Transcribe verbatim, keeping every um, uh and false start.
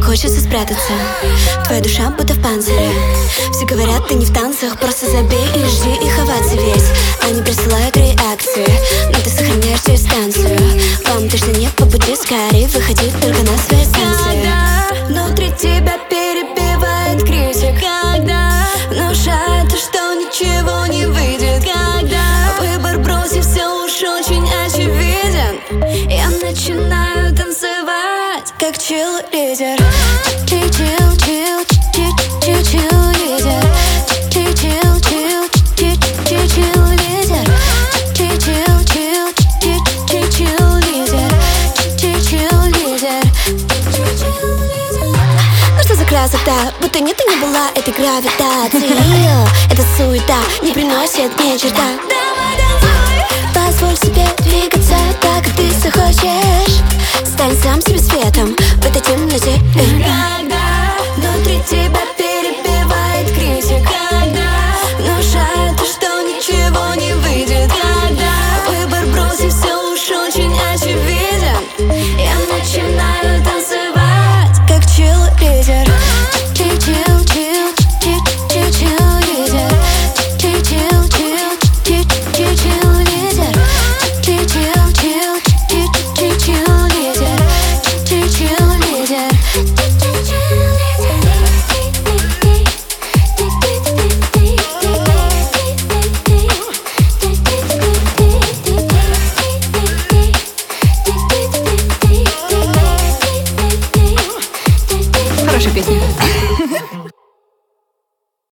хочется спрятаться. Твоя душа будто в панцире. Все говорят, ты не в танцах. Просто забей и жди их оваций весь. Они присылают реакции, но ты сохраняешь дистанцию. Вам точно нет по пути, скорее выходи только на свои станции. Когда внутри тебя перебивает критик, когда внушает, что ничего не выйдет, когда выбор бросив все уж очень очевиден, я начинаю танцевать как чиллидер. Чил, чил, чил, чил, чиллидер. Чил, чил, чил, чил, чиллидер. Чил, чил, чил, чил, чиллидер. Чил, чиллидер. Ну что за красота, будто нет и не была этой гравитации. Эта суета не приносит ни черта. Позволь себе двигаться так, как ты захочешь. Стань сам себе светом,